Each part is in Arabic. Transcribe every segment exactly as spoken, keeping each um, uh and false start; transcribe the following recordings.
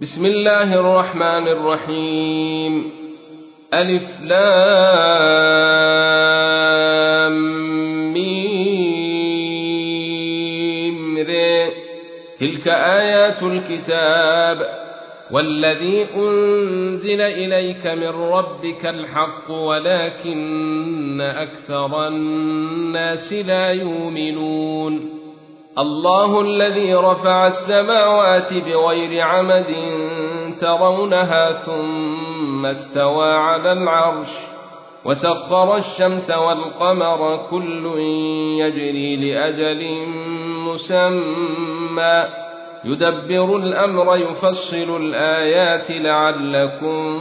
بسم الله الرحمن الرحيم. ألف لام ميم ر. تلك آيات الكتاب والذي أنزل إليك من ربك الحق ولكن أكثر الناس لا يؤمنون. الله الذي رفع السماوات بغير عمد ترونها ثم استوى على العرش وسخر الشمس والقمر كل يجري لأجل مسمى يدبر الأمر يفصل الآيات لعلكم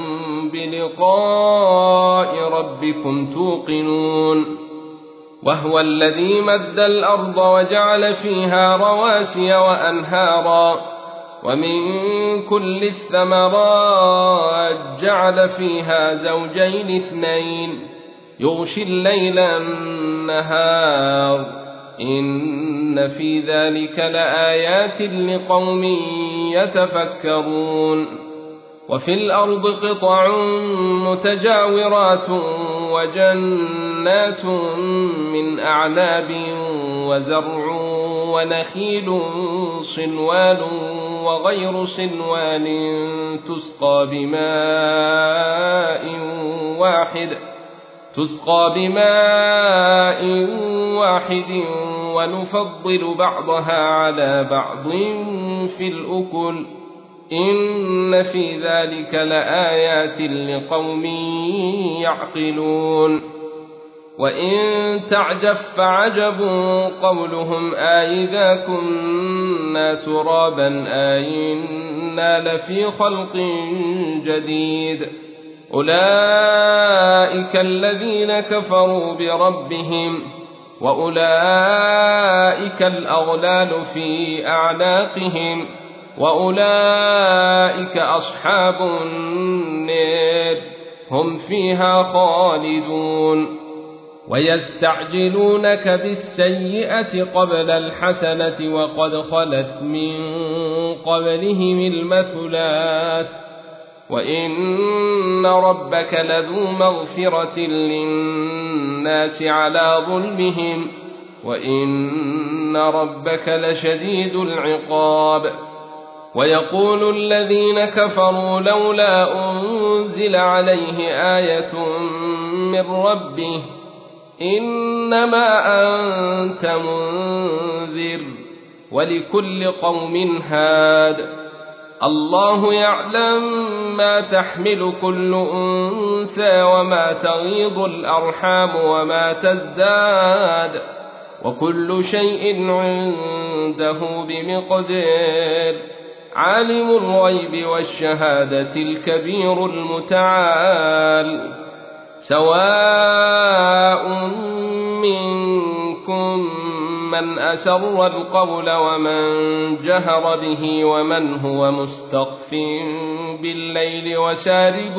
بلقاء ربكم توقنون. وهو الذي مد الأرض وجعل فيها رواسي وأنهارا ومن كل الثمرات جعل فيها زوجين اثنين يغشي الليل النهار إن في ذلك لآيات لقوم يتفكرون. وفي الأرض قطع متجاورات وجنات من أعناب وزرع ونخيل صنوان وغير صنوان تسقى بماء واحد تسقى بماء واحد ونفضل بعضها على بعض في الأكل إن في ذلك لآيات لقوم يعقلون. وإن تعجب فعجب قولهم أإذا كنا ترابا أإنا لفي خلق جديد أولئك الذين كفروا بربهم وأولئك الأغلال في أعناقهم وأولئك أصحاب النار هم فيها خالدون. ويستعجلونك بالسيئة قبل الحسنة وقد خلت من قبلهم المثلات وإن ربك لذو مغفرة للناس على ظلمهم وإن ربك لشديد العقاب. ويقول الذين كفروا لولا أنزل عليه آية من ربه إنما أنت منذر ولكل قوم هاد الله يعلم ما تحمل كل أنثى وما تغيض الأرحام وما تزداد وكل شيء عنده بمقدار. عالم الغيب والشهادة الكبير المتعال. سواء منكم من أسر القول ومن جهر به ومن هو مستخف بالليل وسارب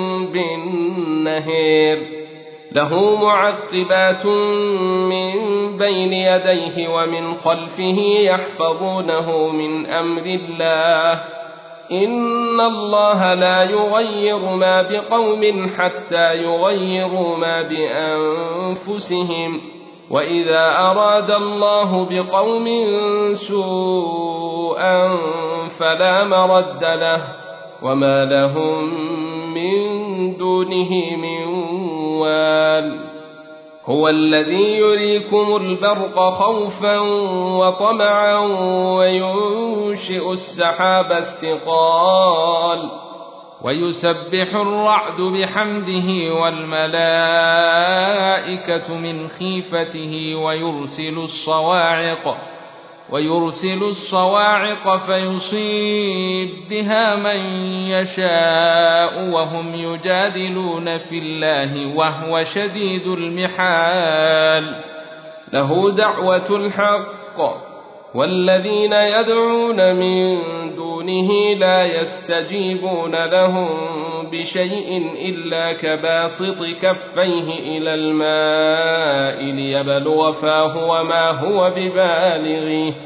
بالنهار له معقبات من بين يديه ومن خلفه يحفظونه من أمر الله إن الله لا يغير ما بقوم حتى يغيروا ما بأنفسهم وإذا أراد الله بقوم سوءا فلا مرد له وما لهم من دونه من وال. هو الذي يريكم البرق خوفا وطمعا وينشئ السحاب الثقال ويسبح الرعد بحمده والملائكة من خيفته ويرسل الصواعق ويرسل الصواعق فيصيب بها من يشاء وهم يجادلون في الله وهو شديد المحال. له دعوة الحق والذين يدعون من دونه لا يستجيبون لهم بشيء إلا كباسط كفيه إلى الماء ليبلغ فاه وما هو ببالغه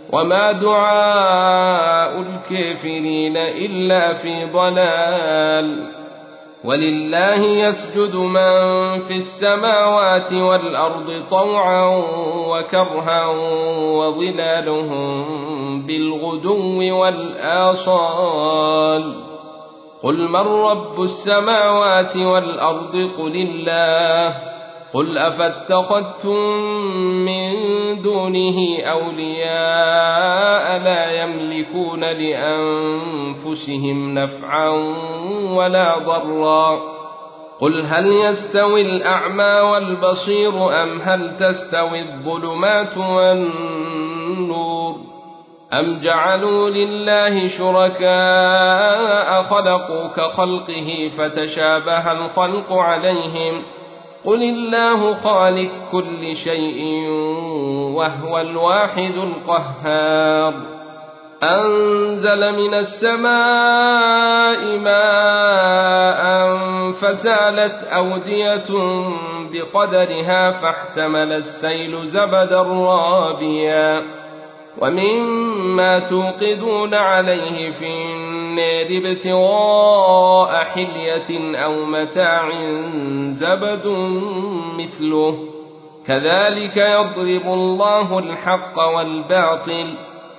وما دعاء الكافرين إلا في ضلال. ولله يسجد من في السماوات والأرض طوعا وكرها وظلالهم بالغدو والآصال. قل من رب السماوات والأرض قل الله. قل أفاتخذتم من دونه أولياء لا يملكون لأنفسهم نفعا ولا ضرا. قل هل يستوي الأعمى والبصير أم هل تستوي الظلمات والنور أم جعلوا لله شركاء خلقوا كخلقه فتشابه الخلق عليهم. قل الله خالق كل شيء وهو الواحد القهار. أنزل من السماء ماء فسالت أودية بقدرها فاحتمل السيل زبدا رابيا ومما توقدون عليه في النار ابتغاء حلية أو متاع زبد مثله كذلك يضرب الله الحق والباطل.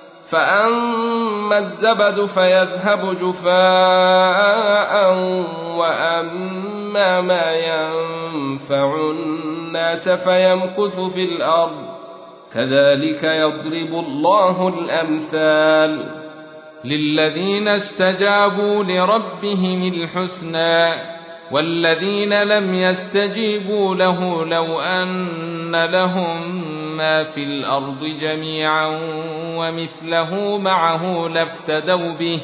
فأما الزبد فيذهب جفاء وأما ما ينفع الناس فيمكث في الأرض كذلك يضرب الله الأمثال. للذين استجابوا لربهم الحسنى والذين لم يستجيبوا له لو أن لهم ما في الأرض جميعا ومثله معه لافتدوا به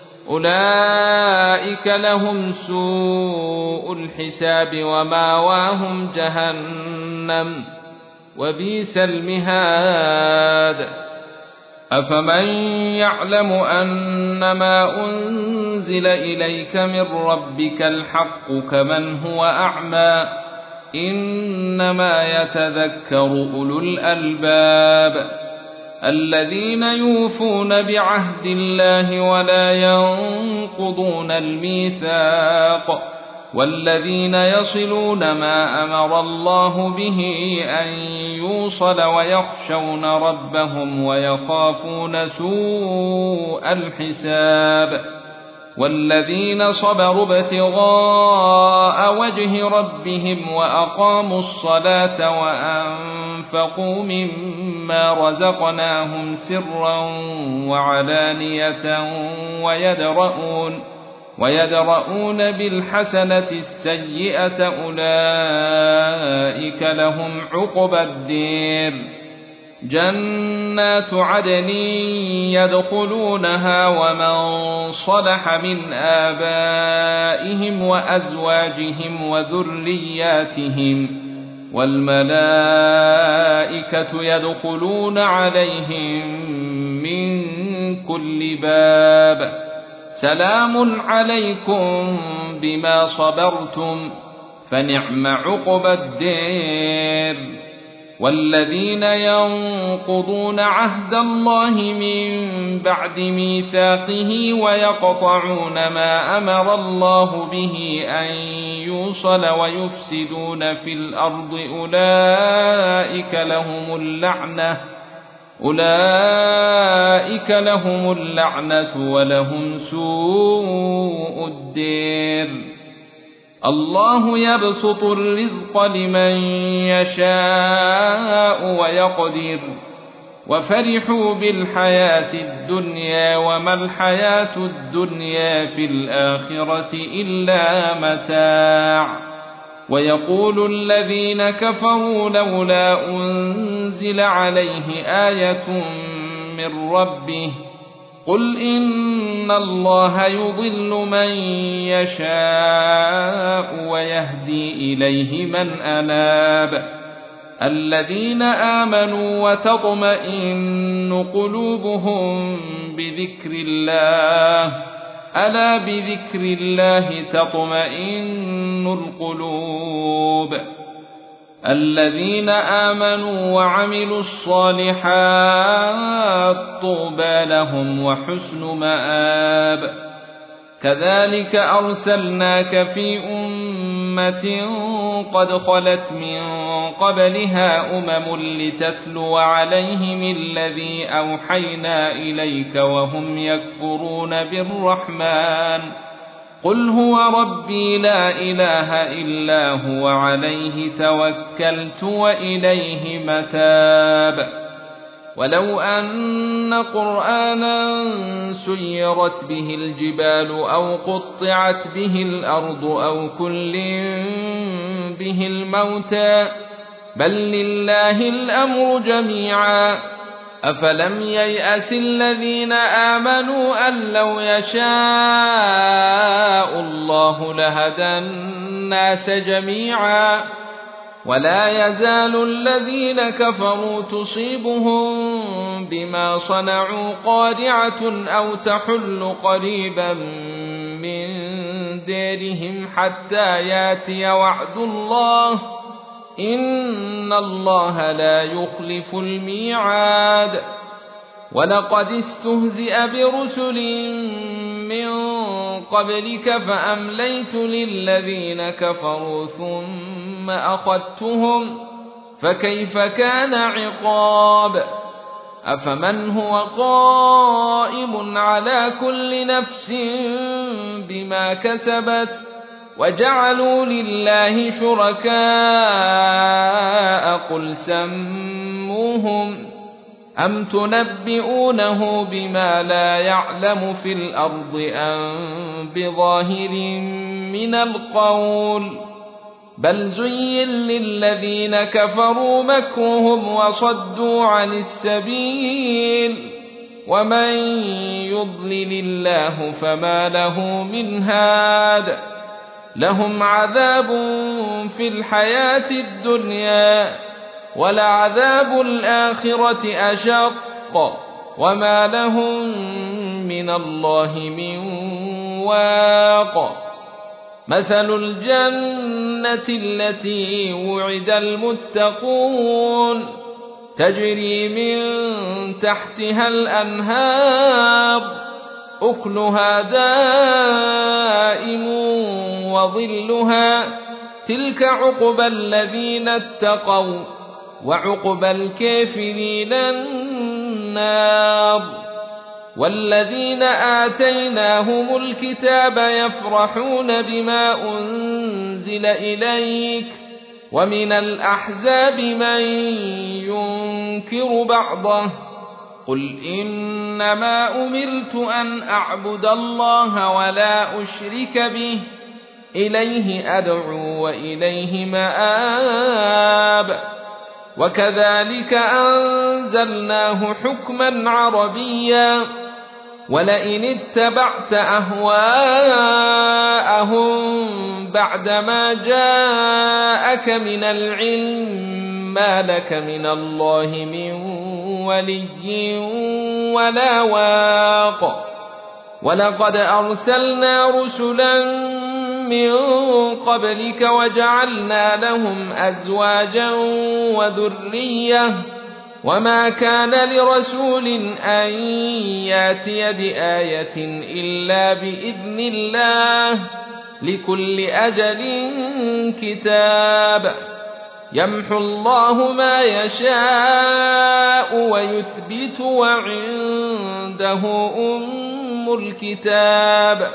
أولئك لهم سوء الحساب وماواهم جهنم وبئس المهاد. أفمن يعلم أنما أنزل إليك من ربك الحق كمن هو أعمى إنما يتذكر أولو الألباب الذين يوفون بعهد الله ولا ينقضون الميثاق والذين يصلون ما أمر الله به أن يوصل ويخشون ربهم ويخافون سوء الحساب والذين صبروا ابتغاء وجه ربهم وأقاموا الصلاة وأنفقوا مما رزقناهم سرا وعلانية ويدرؤون ويدرؤون بالحسنة السيئة أولئك لهم عقبى الدير. جنات عدن يدخلونها ومن صلح من آبائهم وأزواجهم وذرياتهم والملائكة يدخلون عليهم من كل باب سلام عليكم بما صبرتم فنعم عقبى الدير. والذين ينقضون عهد الله من بعد ميثاقه ويقطعون ما أمر الله به أن يوصل ويفسدون في الأرض أولئك لهم اللعنة أولئك لهم اللعنة ولهم سوء الدير. الله يبسط الرزق لمن يشاء ويقدر وفرحوا بالحياة الدنيا وما الحياة الدنيا في الآخرة إلا متاع. ويقول الذين كفروا لولا أنزل عليه آية من ربه قل إن الله يضل من يشاء ويهدي إليه من أناب. الذين آمنوا وتطمئن قلوبهم بذكر الله ألا بذكر الله تطمئن القلوب. الذين آمنوا وعملوا الصالحات طوبى لهم وحسن مآب. كذلك أرسلناك في أمة قد خلت من قبلها أمم لتتلو عليهم الذي أوحينا إليك وهم يكفرون بالرحمن قل هو ربي لا إله إلا هو عليه توكلت وإليه متاب. ولو أن قرآنا سيرت به الجبال أو قطعت به الأرض أو كلم به الموتى بل لله الأمر جميعا أفلم ييأس الذين آمنوا أن لو يشاء الله لهدى الناس جميعا ولا يزال الذين كفروا تصيبهم بما صنعوا قارعة أو تحل قريبا من ديرهم حتى ياتي وعد الله إن الله لا يخلف الميعاد. ولقد استهزئ برسل من قبلك فأمليت للذين كفروا ثم أخذتهم فكيف كان عقاب. أفمن هو قائم على كل نفس بما كسبت وجعلوا لله شركاء قل سموهم أم تنبئونه بما لا يعلم في الأرض أم بظاهر من القول بل زين للذين كفروا مكرهم وصدوا عن السبيل ومن يضلل الله فما له من هاد لهم عذاب في الحياة الدنيا ولعذاب الآخرة أشق وما لهم من الله من واق. مثل الجنة التي وعد المتقون تجري من تحتها الأنهار أكلها دائم وظلها تلك عقبى الذين اتقوا وعقبى الكافرين النار. والذين آتيناهم الكتاب يفرحون بما أنزل إليك ومن الأحزاب من ينكر بعضه قل إنما أمرت أن أعبد الله ولا أشرك به إليه أدعو وإليه مآب. وكذلك أنزلناه حكما عربيا ولئن اتبعت أهواءهم بعدما جاءك من العلم ما لك من الله من ولي ولا واق. ولقد أرسلنا رسلا من قبلك وجعلنا لهم أزواجا وذرية وما كان لرسول أن ياتي بآية إلا بإذن الله لكل أجل كتاب يمحو الله ما يشاء ويثبت وعنده أم الكتاب.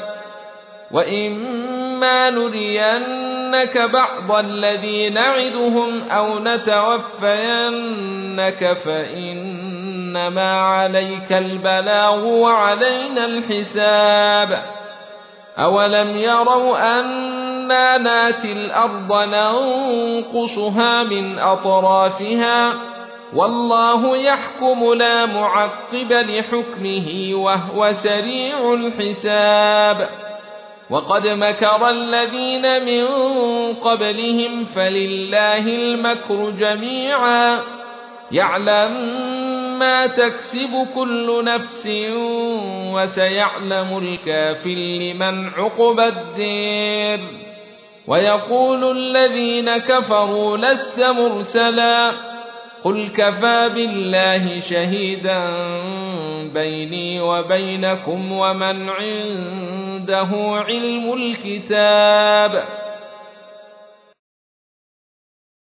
وإما نرينك بعض الذي نعدهم أو نتوفينك فإنما عليك البلاغ وعلينا الحساب. أولم يروا أنا ناتي الأرض ننقصها من أطرافها والله يحكم لا معقب لحكمه وهو سريع الحساب. وقد مكر الذين من قبلهم فلله المكر جميعا يعلم ما تكسب كل نفس وسيعلم الكافر لمن عقبى الدير. ويقول الذين كفروا لست مرسلا قل كفى بالله شهيدا بيني وبينكم ومن عنده علم الكتاب